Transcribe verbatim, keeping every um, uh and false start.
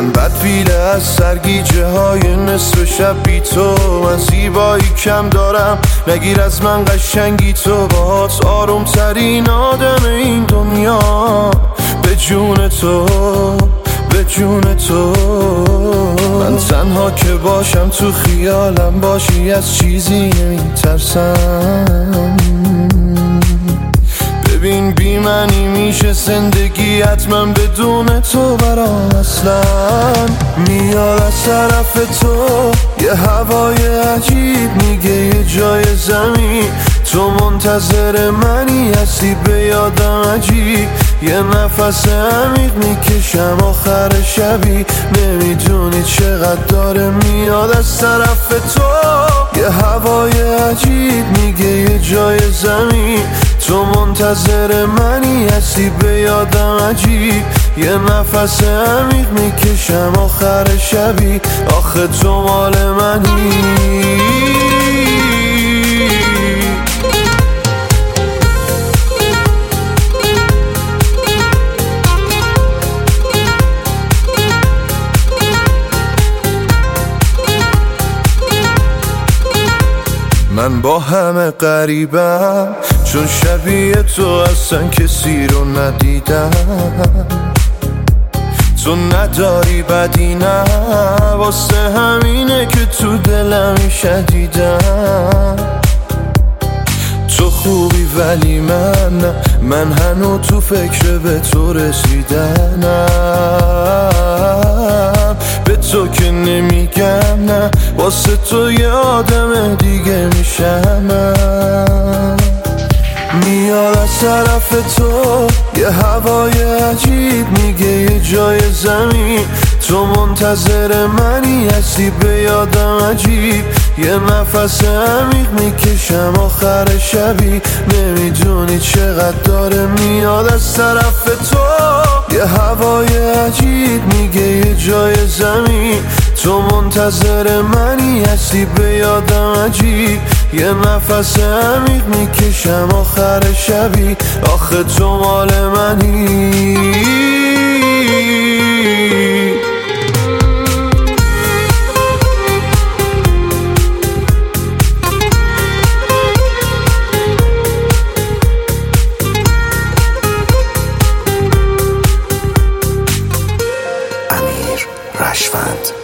من بدبیله از سرگیجه های نصف شب بی تو. من زیبایی کم دارم، نگیر از من قشنگی تو. باهات آروم ترین آدم این دنیا، به جون تو، به جون تو. من تنها که باشم تو خیالم باشی، از چیزی نمیترسم. ببین بی معنی میشه زندگی حتما بدون تو برام اصلا. میاد از طرف تو یه هوای عجیب، میگه یه جای زمین تو منتظر منی. هستی به یادم عجیب، یه نفس عمیق میکشم آخر شبی. نمیدونی چقدر داره میاد از طرف تو یه هوای عجیب، میگه یه جای زمین تو منتظر منی. هستی به یادم عجیب، یه نفس عمیق میکشم آخر شبی. آخه تو مال منی. من با همه غریبم، چون شبیه تو اصلا کسی رو ندیدم. تو نداری بدی نه، واسه همینه که تو دلم شدیدم. تو خوبی ولی من نه، من هنو تو فکر به تو رسیدنم. به تو که نمیگم نه، واسه تو یه آدم دیگه میشم. میاد از طرف تو یه هوای عجیب، میگه یه جای زمین تو منتظر منی. هستی به یادم عجیب، یه نفس عمیق میکشم آخر شبی. نمیدونی چقدر داره میاد از طرف تو یه هوای عجیب، میگه یه جای زمین تو منتظر منی. هستی به یادم عجیب، یه نفس عمیق میکشم آخر شبی. آخه تو مال منی. امیر رشوند.